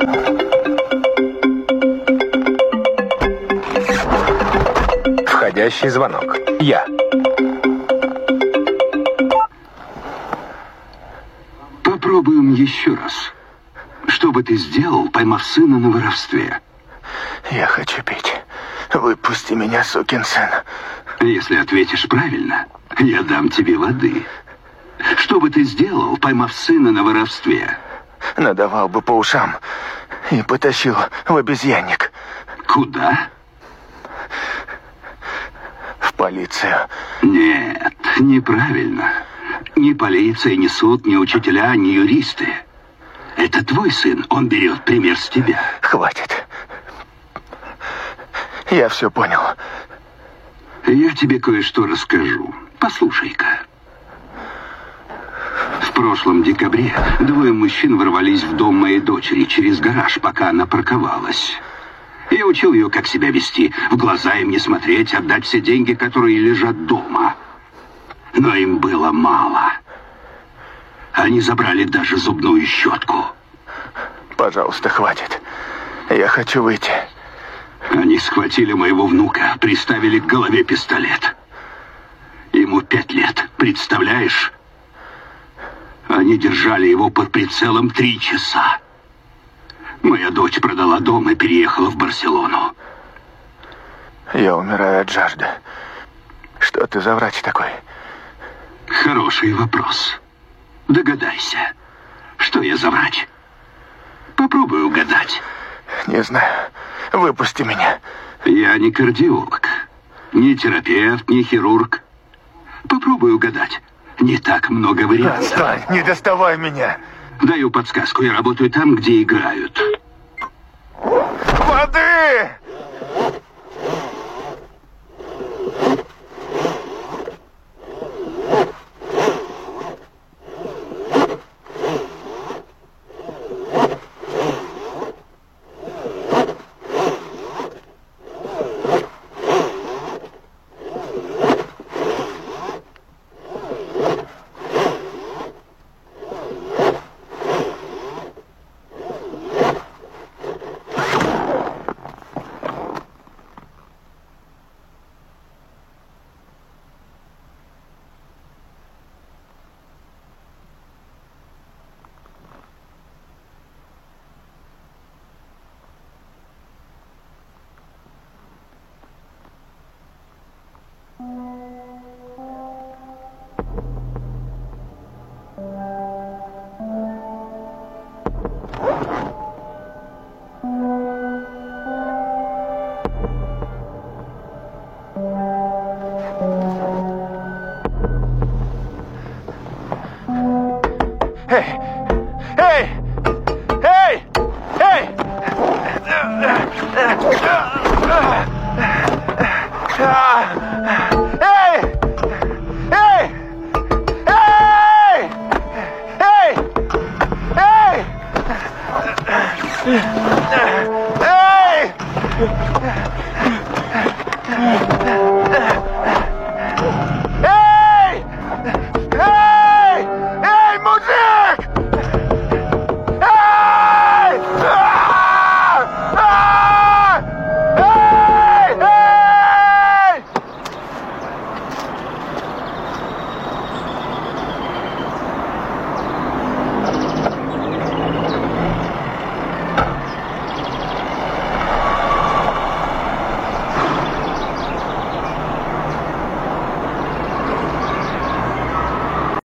Входящий звонок. Я. Попробуем еще раз. Что бы ты сделал, поймав сына на воровстве? Я хочу пить. Выпусти меня, сукин сын. Если ответишь правильно, я дам тебе воды. Что бы ты сделал, поймав сына на воровстве? Надавал бы по ушам и потащил в обезьянник. Куда? В полицию. Нет, неправильно. Ни полиция, ни суд, ни учителя, ни юристы. Это твой сын, он берет пример с тебя. Хватит. Я все понял. Я тебе кое-что расскажу. Послушай-ка. В прошлом декабре двое мужчин ворвались в дом моей дочери через гараж, пока она парковалась. Я учил ее, как себя вести, в глаза им не смотреть, отдать все деньги, которые лежат дома. Но им было мало. Они забрали даже зубную щетку. Пожалуйста, хватит. Я хочу выйти. Они схватили моего внука, приставили к голове пистолет. Ему 5 лет, представляешь? Они держали его под прицелом 3 часа. Моя дочь продала дом и переехала в Барселону. Я умираю от жажды. Что ты за врач такой? Хороший вопрос. Догадайся, что я за врач? Попробуй угадать. Не знаю. Выпусти меня. Я не кардиолог, не терапевт, не хирург. Попробуй угадать. Не так много вариантов. Отстань, не доставай меня. Даю подсказку. Я работаю там, где играют. Воды! Эй! Эй! Эй! Эй! Эй! Эй! Эй! Эй! Эй! Эй!